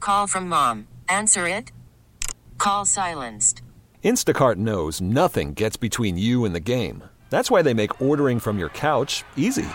Call from mom. Answer it. Call silenced. Instacart knows nothing gets between you and the game. That's why they make ordering from your couch easy.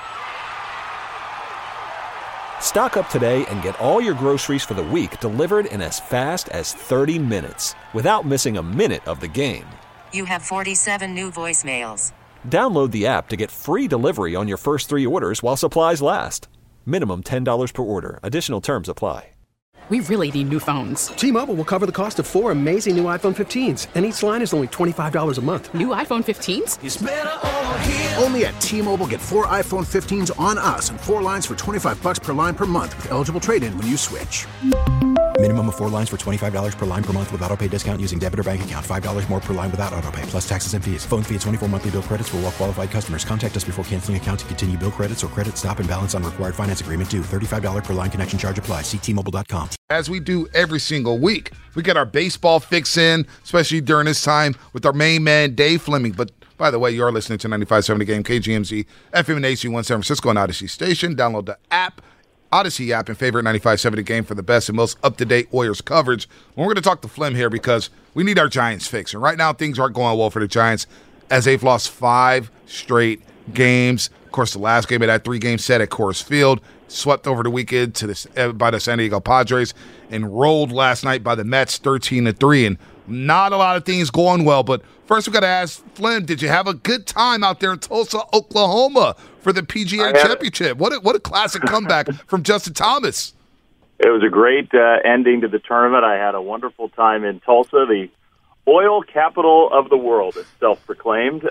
Stock up today and get all your groceries for the week delivered in as fast as 30 minutes without missing a minute of the game. You have 47 new voicemails. Download the app to get free delivery on your first 3 orders while supplies last. Minimum $10 per order. Additional terms apply. We really need new phones. T-Mobile will cover the cost of 4 amazing new iPhone 15s, and each line is only $25 a month. New iPhone 15s? It's better over here. Only at T-Mobile, get 4 iPhone 15s on us and 4 lines for $25 per line per month with eligible trade-in when you switch. Minimum of 4 lines for $25 per line per month with autopay discount using debit or bank account. $5 more per line without autopay, plus taxes and fees. Phone fee at 24 monthly bill credits for well-qualified customers. Contact us before canceling account to continue bill credits or credit stop and balance on required finance agreement due. $35 per line connection charge applies. See T-Mobile.com. As we do every single week, we get our baseball fix in, especially during this time with our main man, Dave Fleming. But by the way, you are listening to 95.7 The Game, KGMZ, FM and AC1 San Francisco and Odyssey Station. Download the app. Odyssey app and favorite 95.7 The Game for the best and most up-to-date Warriors coverage. We're going to talk to Flem here because we need our Giants fix. And right now, things aren't going well for the Giants as they've lost 5 straight games. Of course, the last game of that 3-game set at Coors Field, swept over the weekend by the San Diego Padres, and rolled last night by the Mets 13-3. And not a lot of things going well. But first, we got to ask Flem, did you have a good time out there in Tulsa, Oklahoma for the PGA Championship? What a classic comeback from Justin Thomas. It was a great ending to the tournament. I had a wonderful time in Tulsa, the oil capital of the world, it's self-proclaimed.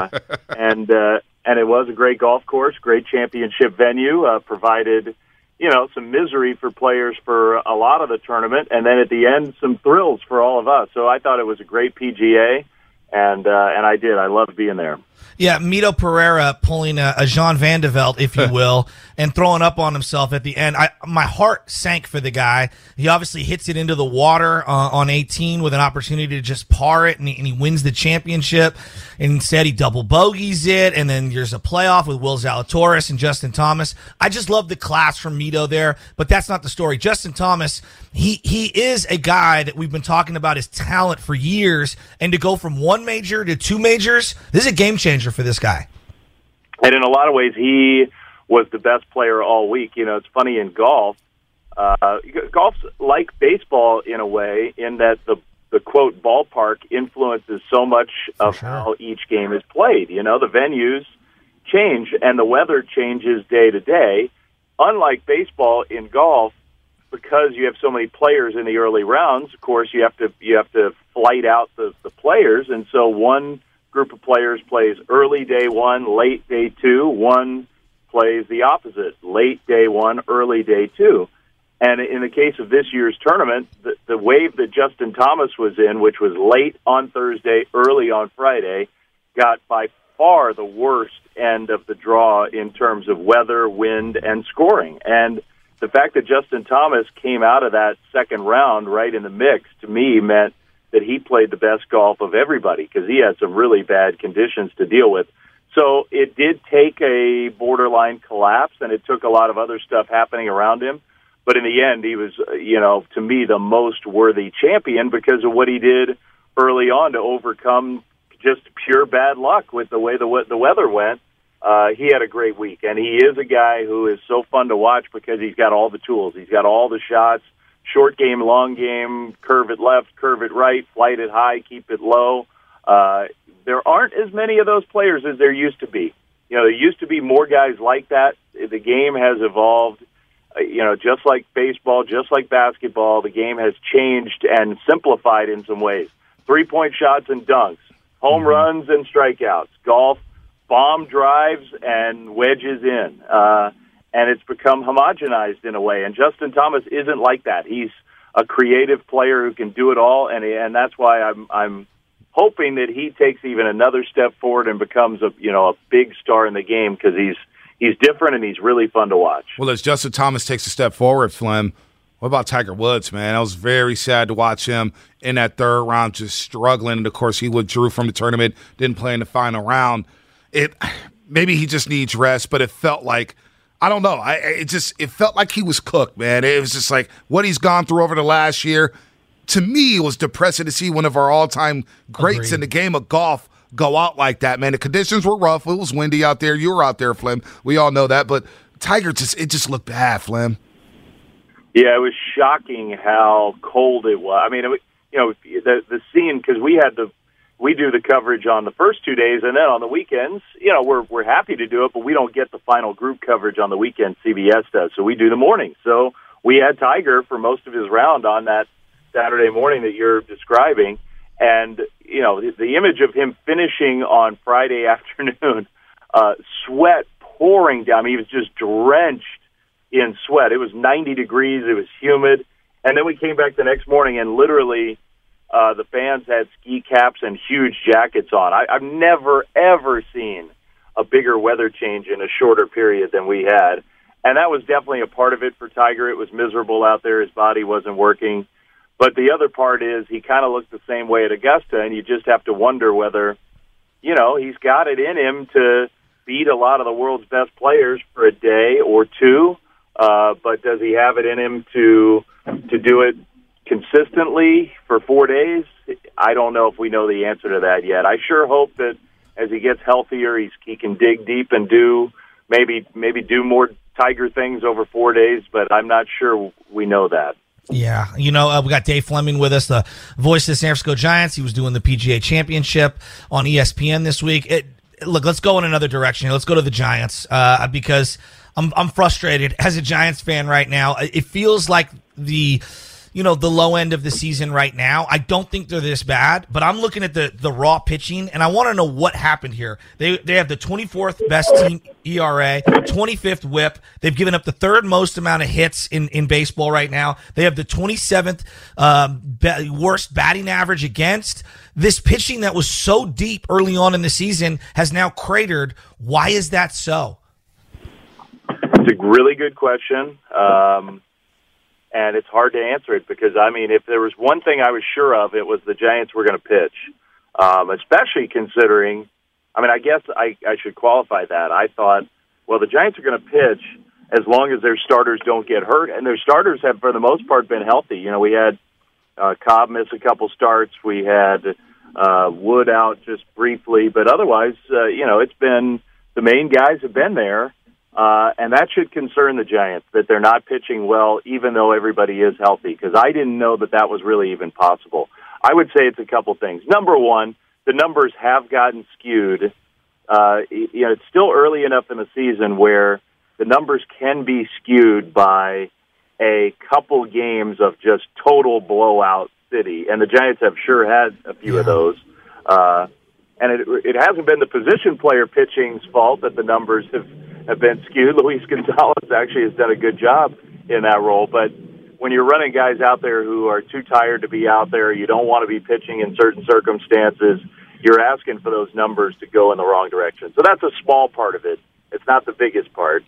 And it was a great golf course, great championship venue, provided, some misery for players for a lot of the tournament, and then at the end, some thrills for all of us. So I thought it was a great PGA, and I did. I loved being there. Yeah, Mito Pereira pulling a Jean Van de Velde, if you will, and throwing up on himself at the end. My heart sank for the guy. He obviously hits it into the water on 18 with an opportunity to just par it, and he wins the championship. And instead, he double bogeys it, and then there's a playoff with Will Zalatoris and Justin Thomas. I just love the class from Mito there, but that's not the story. Justin Thomas, he is a guy that we've been talking about his talent for years, and to go from 1 major to 2 majors, this is a game changer for this guy. And in a lot of ways, he was the best player all week. It's funny in golf. Golf's like baseball in a way, in that the quote ballpark influences so much of how each game is played. The venues change and the weather changes day to day. Unlike baseball, in golf, because you have so many players in the early rounds, of course you have to flight out the players, and so one group of players plays early day 1, late day 2. One plays the opposite, late day 1, early day 2. And in the case of this year's tournament, the wave that Justin Thomas was in, which was late on Thursday, early on Friday, got by far the worst end of the draw in terms of weather, wind, and scoring. And the fact that Justin Thomas came out of that second round right in the mix, to me, meant that he played the best golf of everybody because he had some really bad conditions to deal with. So it did take a borderline collapse, and it took a lot of other stuff happening around him. But in the end, he was, to me, the most worthy champion because of what he did early on to overcome just pure bad luck with the way the weather went. He had a great week, and he is a guy who is so fun to watch because he's got all the tools. He's got all the shots, short game, long game, curve it left, curve it right, flight it high, keep it low. There aren't as many of those players as there used to be. There used to be more guys like that. The game has evolved. Just like baseball, just like basketball, the game has changed and simplified in some ways. 3-point shots and dunks, home runs and strikeouts, golf, bomb drives and wedges in. And it's become homogenized in a way. And Justin Thomas isn't like that. He's a creative player who can do it all, and that's why I'm hoping that he takes even another step forward and becomes a big star in the game because he's different and he's really fun to watch. Well, as Justin Thomas takes a step forward, Flem, what about Tiger Woods, man? I was very sad to watch him in that third round just struggling. And, of course, he withdrew from the tournament, didn't play in the final round. Maybe he just needs rest, but it felt like I don't know. It felt like he was cooked, man. It was just like what he's gone through over the last year. To me, it was depressing to see one of our all-time greats in the game of golf go out like that, man. The conditions were rough. It was windy out there. You were out there, Flem. We all know that. But Tiger, it just looked bad, Flem. Yeah, it was shocking how cold it was. I mean, the scene, because we do the coverage on the first 2 days, and then on the weekends, we're happy to do it, but we don't get the final group coverage on the weekend. CBS does, so we do the morning. So we had Tiger for most of his round on that Saturday morning that you're describing, and the image of him finishing on Friday afternoon, sweat pouring down. I mean, he was just drenched in sweat. It was 90 degrees. It was humid, and then we came back the next morning, and literally. The fans had ski caps and huge jackets on. I've never, ever seen a bigger weather change in a shorter period than we had. And that was definitely a part of it for Tiger. It was miserable out there. His body wasn't working. But the other part is he kind of looked the same way at Augusta, and you just have to wonder whether, he's got it in him to beat a lot of the world's best players for a day or two. But does he have it in him to do it consistently for 4 days? I don't know if we know the answer to that yet. I sure hope that as he gets healthier, he can dig deep and do maybe do more Tiger things over 4 days, but I'm not sure we know that. Yeah, we got Dave Fleming with us, the voice of the San Francisco Giants. He was doing the PGA Championship on ESPN this week. Look, let's go in another direction here. Let's go to the Giants because I'm frustrated as a Giants fan right now. It feels like the low end of the season right now. I don't think they're this bad, but I'm looking at the raw pitching, and I want to know what happened here. They have the 24th best team ERA, 25th whip. They've given up the third most amount of hits in baseball right now. They have the 27th worst batting average against. This pitching that was so deep early on in the season has now cratered. Why is that so? It's a really good question. And it's hard to answer it because, if there was one thing I was sure of, it was the Giants were going to pitch, especially considering, I guess I should qualify that. I thought, well, the Giants are going to pitch as long as their starters don't get hurt, and their starters have, for the most part, been healthy. We had Cobb miss a couple starts. We had Wood out just briefly, but otherwise, it's been the main guys have been there. And that should concern the Giants, that they're not pitching well, even though everybody is healthy, because I didn't know that was really even possible. I would say it's a couple things. Number one, the numbers have gotten skewed. It's still early enough in the season where the numbers can be skewed by a couple games of just total blowout city, and the Giants have sure had a few of those. And it hasn't been the position player pitching's fault that the numbers have been skewed. Luis Gonzalez actually has done a good job in that role. But when you're running guys out there who are too tired to be out there, you don't want to be pitching in certain circumstances, you're asking for those numbers to go in the wrong direction. So that's a small part of it. It's not the biggest part.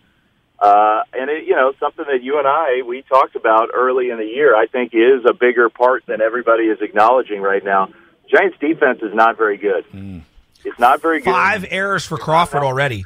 And something that you and we talked about early in the year, I think is a bigger part than everybody is acknowledging right now. Giants defense is not very good. It's not very good. 5 errors for Crawford already.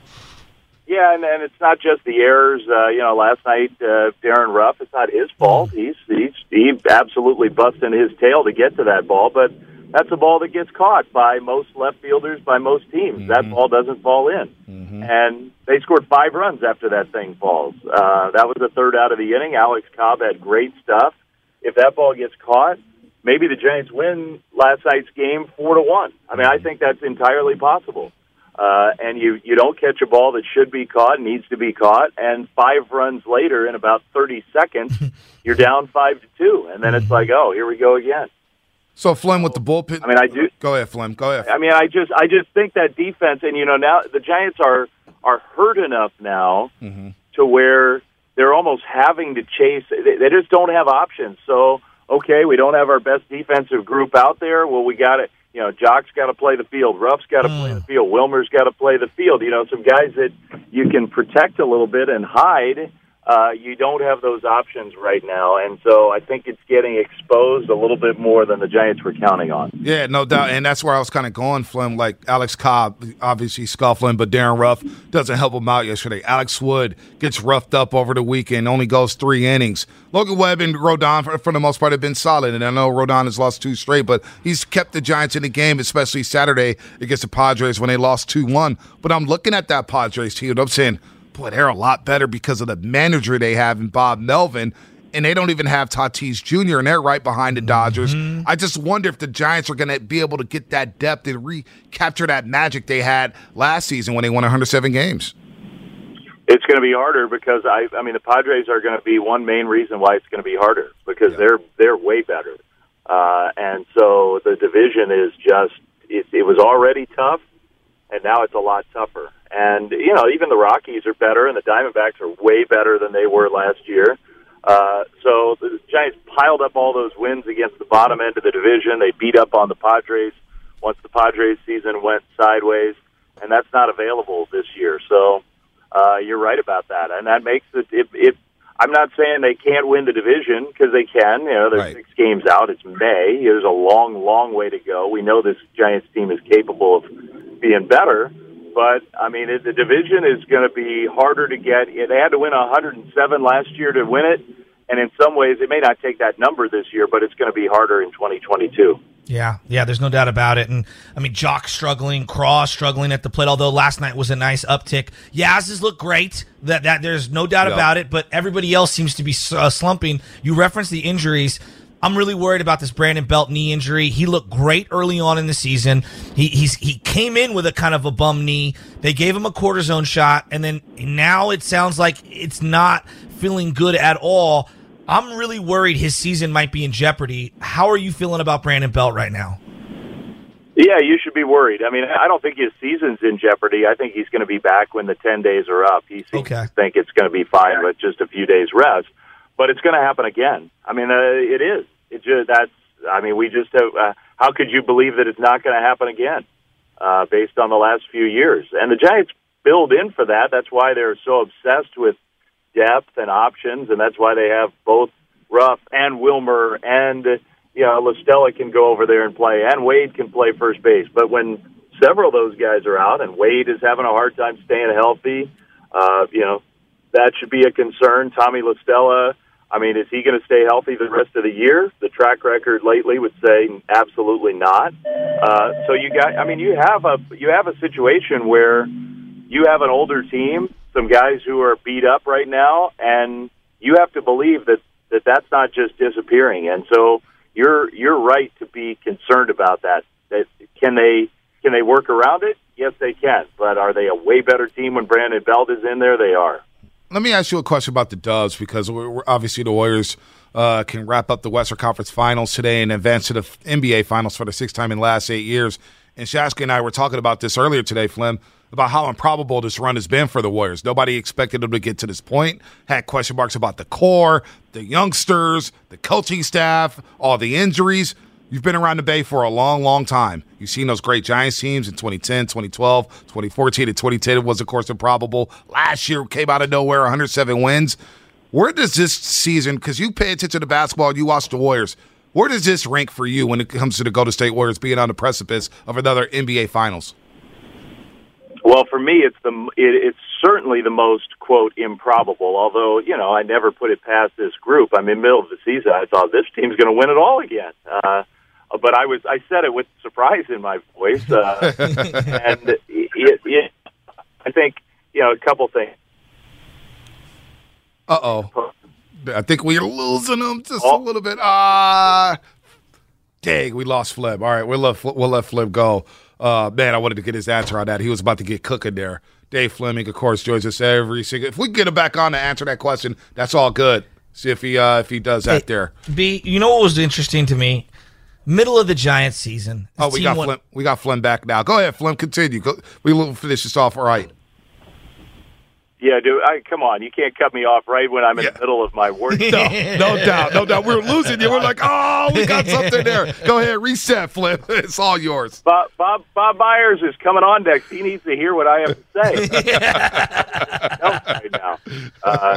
Yeah, and it's not just the errors. Last night, Darren Ruff, it's not his fault. He absolutely busted his tail to get to that ball, but that's a ball that gets caught by most left fielders, by most teams. That ball doesn't fall in. And they scored 5 runs after that thing falls. That was the third out of the inning. Alex Cobb had great stuff. If that ball gets caught, maybe the Giants win last night's game 4-1. I think that's entirely possible. And you don't catch a ball that should be caught, needs to be caught, and 5 runs later, in about 30 seconds, you're down 5-2, and then it's like, oh, here we go again. So Flem with the bullpen. I do. Go ahead, Flem. Go ahead. I just think that defense, and now the Giants are hurt enough now to where they're almost having to chase. They just don't have options. So okay, we don't have our best defensive group out there. Well, we got it. Jock's got to play the field. Ruff's got to play the field. Wilmer's got to play the field. Some guys that you can protect a little bit and hide, You don't have those options right now, and so I think it's getting exposed a little bit more than the Giants were counting on. Yeah, no doubt, and that's where I was kind of going, Flynn. Like Alex Cobb, obviously scuffling, but Darren Ruff doesn't help him out yesterday. Alex Wood gets roughed up over the weekend, only goes 3 innings. Logan Webb and Rodon, for the most part, have been solid, and I know Rodon has lost 2 straight, but he's kept the Giants in the game, especially Saturday against the Padres when they lost 2-1. But I'm looking at that Padres team, and I'm saying, boy, they're a lot better because of the manager they have in Bob Melvin, and they don't even have Tatis Jr., and they're right behind the Dodgers. Mm-hmm. I just wonder if the Giants are going to be able to get that depth and recapture that magic they had last season when they won 107 games. It's going to be harder because, I mean, the Padres are going to be one main reason why it's going to be harder because they're way better. And so the division is just, it was already tough, and now it's a lot tougher. And, you know, even the Rockies are better, and the Diamondbacks are way better than they were last year. So the Giants piled up all those wins against the bottom end of the division. They beat up on the Padres once the Padres season went sideways, and that's not available this year. So you're right about that. And that makes it I'm not saying they can't win the division because they can. You know, they're 6 games out. It's May. There's a long, long way to go. We know this Giants team is capable of being better. But, I mean, the division is going to be harder to get. They had to win 107 last year to win it, and in some ways it may not take that number this year, but it's going to be harder in 2022. Yeah, there's no doubt about it. And, I mean, Jock struggling, Cross struggling at the plate, although last night was a nice uptick. Yaz's look great. That there's no doubt about it, but everybody else seems to be slumping. You referenced the injuries. I'm really worried about this Brandon Belt knee injury. He looked great early on in the season. He came in with a kind of a bum knee. They gave him a cortisone shot, and then now it sounds like it's not feeling good at all. I'm really worried his season might be in jeopardy. How are you feeling about Brandon Belt right now? Yeah, you should be worried. I mean, I don't think his season's in jeopardy. I think he's going to be back when the 10 days are up. He seems to think it's going to be fine with just a few days rest. But it's going to happen again. I mean, it is. We just have. How could you believe that it's not going to happen again, based on the last few years? And the Giants build in for that. That's why they're so obsessed with depth and options, and that's why they have both Ruff and Wilmer, and La Stella can go over there and play, and Wade can play first base. But when several of those guys are out, and Wade is having a hard time staying healthy, that should be a concern. Tommy La Stella. I mean, is he going to stay healthy the rest of the year? The track record lately would say absolutely not. So you have a situation where you have an older team, some guys who are beat up right now, and you have to believe that's not just disappearing. And so you're right to be concerned about that. Can they work around it? Yes, they can. But are they a way better team when Brandon Belt is in there? They are. Let me ask you a question about the Dubs, because we're obviously the Warriors can wrap up the Western Conference Finals today and advance to the NBA Finals for the 6th time in the last 8 years. And Shasky and I were talking about this earlier today, Flem, about how improbable this run has been for the Warriors. Nobody expected them to get to this point, had question marks about the core, the youngsters, the coaching staff, all the injuries. You've been around the Bay for a long, long time. You've seen those great Giants teams in 2010, 2012, 2014, and 2010. It was, of course, improbable. Last year came out of nowhere, 107 wins. Where does this season, because you pay attention to basketball and you watch the Warriors, where does this rank for you when it comes to the Golden State Warriors being on the precipice of another NBA Finals? Well, for me, it's certainly the most, quote, improbable, although, I never put it past this group. I'm in the middle of the season. I thought this team's going to win it all again. But I said it with surprise in my voice, and I think a couple things. I think we're losing them just a little bit. Dang, we lost Flem. All right, we'll let Flem go. Man, I wanted to get his answer on that. He was about to get cooking there. Dave Fleming, of course, joins us every single. If we can get him back on to answer that question, that's all good. See if he does that there. B, you know what was interesting to me? Middle of the Giants season. We got Flem back now. Go ahead, Flem. Continue. We'll finish this off all right. Yeah, dude. Come on. You can't cut me off right when I'm in the middle of my work. No doubt. We're losing you. We're like, we got something there. Go ahead, reset, Flem. It's all yours. Bob Myers is coming on next. He needs to hear what I have to say. Right now.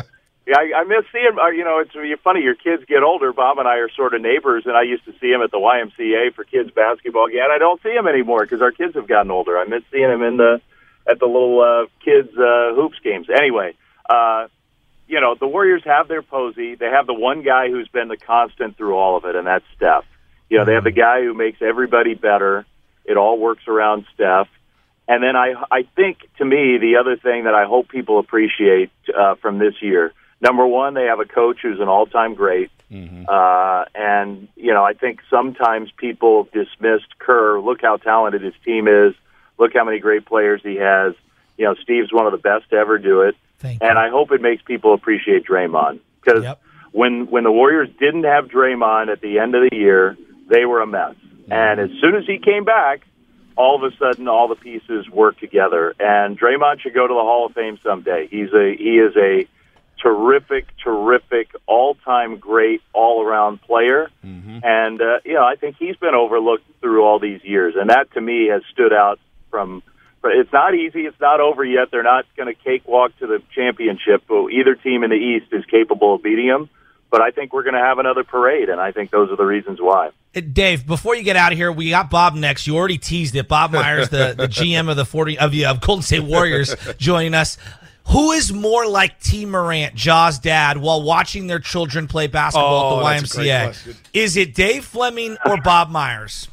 Yeah, I miss seeing. It's funny. Your kids get older. Bob and I are sort of neighbors, and I used to see him at the YMCA for kids basketball. Yeah, and I don't see him anymore because our kids have gotten older. I miss seeing him at the little kids hoops games. Anyway, the Warriors have their Posey. They have the one guy who's been the constant through all of it, and that's Steph. They have the guy who makes everybody better. It all works around Steph. And then I think, to me, the other thing that I hope people appreciate from this year, number one, they have a coach who's an all-time great. Mm-hmm. And, I think sometimes people dismissed Kerr. Look how talented his team is. Look how many great players he has. Steve's one of the best to ever do it. And I hope it makes people appreciate Draymond. Because when the Warriors didn't have Draymond at the end of the year, they were a mess. Mm-hmm. And as soon as he came back, all of a sudden, all the pieces work together, and Draymond should go to the Hall of Fame someday. He is a terrific, all-time great, all-around player, and I think he's been overlooked through all these years, and that to me has stood out from. It's not easy. It's not over yet. They're not going to cakewalk to the championship, but either team in the East is capable of beating them. But I think we're going to have another parade, and I think those are the reasons why. Dave, before you get out of here, we got Bob next. You already teased it. Bob Myers, the GM of the Golden State Warriors, joining us. Who is more like T. Morant, Ja's dad, while watching their children play basketball at the YMCA? Is it Dave Fleming or Bob Myers?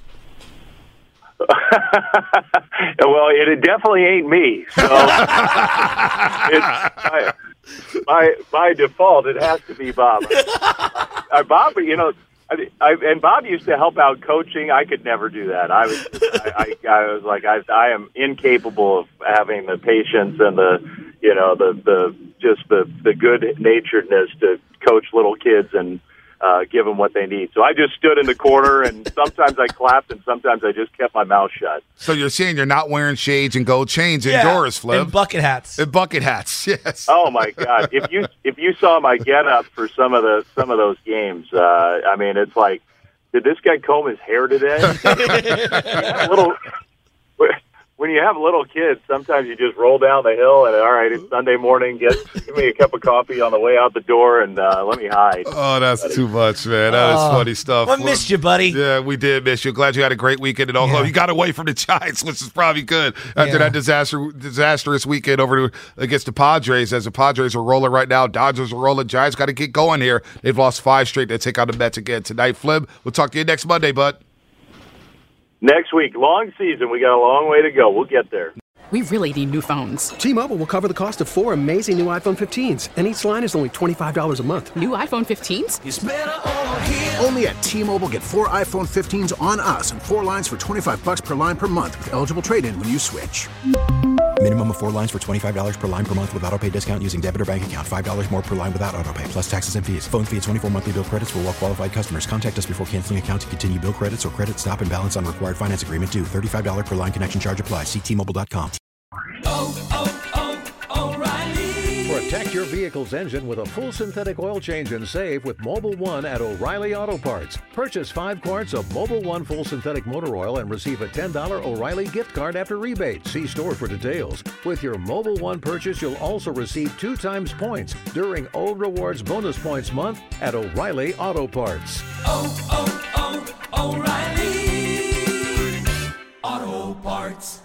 Well, it definitely ain't me. So by default, it has to be Bob. Bob, and Bob used to help out coaching. I could never do that. I was like, I am incapable of having the patience and the good naturedness to coach little kids and give them what they need. So I just stood in the corner, and sometimes I clapped, and sometimes I just kept my mouth shut. So you're saying you're not wearing shades and gold chains indoors, Flip? And bucket hats. Yes. Oh my God! If you saw my getup for some of those games, it's like, did this guy comb his hair today? When you have little kids, sometimes you just roll down the hill and, all right, it's Sunday morning. Give me a cup of coffee on the way out the door and let me hide. Oh, that's too much, man. That is funny stuff. I missed you, buddy. Yeah, we did miss you. Glad you had a great weekend at Oklahoma. You got away from the Giants, which is probably good after that disastrous weekend against the Padres. As the Padres are rolling right now, Dodgers are rolling. Giants got to get going here. They've lost 5 straight. They take out the Mets again tonight. Flip, we'll talk to you next Monday, bud. Next week, long season. We got a long way to go. We'll get there. We really need new phones. T-Mobile will cover the cost of 4 amazing new iPhone 15s, and each line is only $25 a month. New iPhone 15s? It's better over here. Only at T-Mobile, get 4 iPhone 15s on us and 4 lines for $25 per line per month with eligible trade-in when you switch. Minimum of 4 lines for $25 per line per month with auto-pay discount using debit or bank account. $5 more per line without auto-pay, plus taxes and fees. Phone fee at 24 monthly bill credits for well-qualified customers. Contact us before canceling account to continue bill credits or credit stop and balance on required finance agreement due. $35 per line connection charge applies. See T-Mobile.com. O'Reilly. Protect your vehicle's engine with a full synthetic oil change and save with Mobil 1 at O'Reilly Auto Parts. Purchase 5 quarts of Mobil 1 full synthetic motor oil and receive a $10 O'Reilly gift card after rebate. See store for details. With your Mobil 1 purchase, you'll also receive 2 times points during O Rewards Bonus Points Month at O'Reilly Auto Parts. O'Reilly Auto Parts.